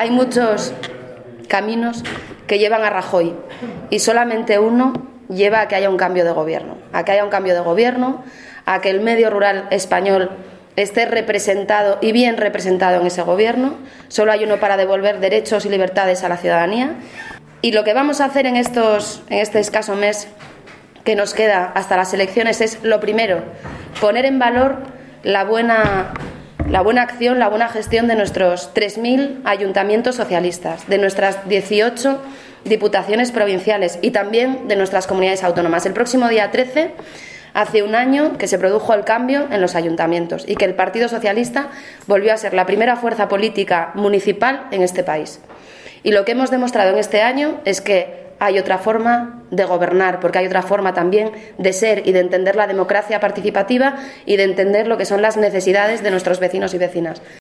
Hay muchos caminos que llevan a Rajoy y solamente uno lleva a que haya un cambio de gobierno, a que el medio rural español esté representado y bien representado en ese gobierno. Solo hay uno para devolver derechos y libertades a la ciudadanía. Y lo que vamos a hacer en este escaso mes que nos queda hasta las elecciones es, lo primero, poner en valor la buena acción, la buena gestión de nuestros 3.000 ayuntamientos socialistas, de nuestras 18 diputaciones provinciales y también de nuestras comunidades autónomas. El próximo día 13 hace un año que se produjo el cambio en los ayuntamientos y que el Partido Socialista volvió a ser la primera fuerza política municipal en este país. Y lo que hemos demostrado en este año es que hay otra forma de gobernar, porque hay otra forma también de ser y de entender la democracia participativa y de entender lo que son las necesidades de nuestros vecinos y vecinas.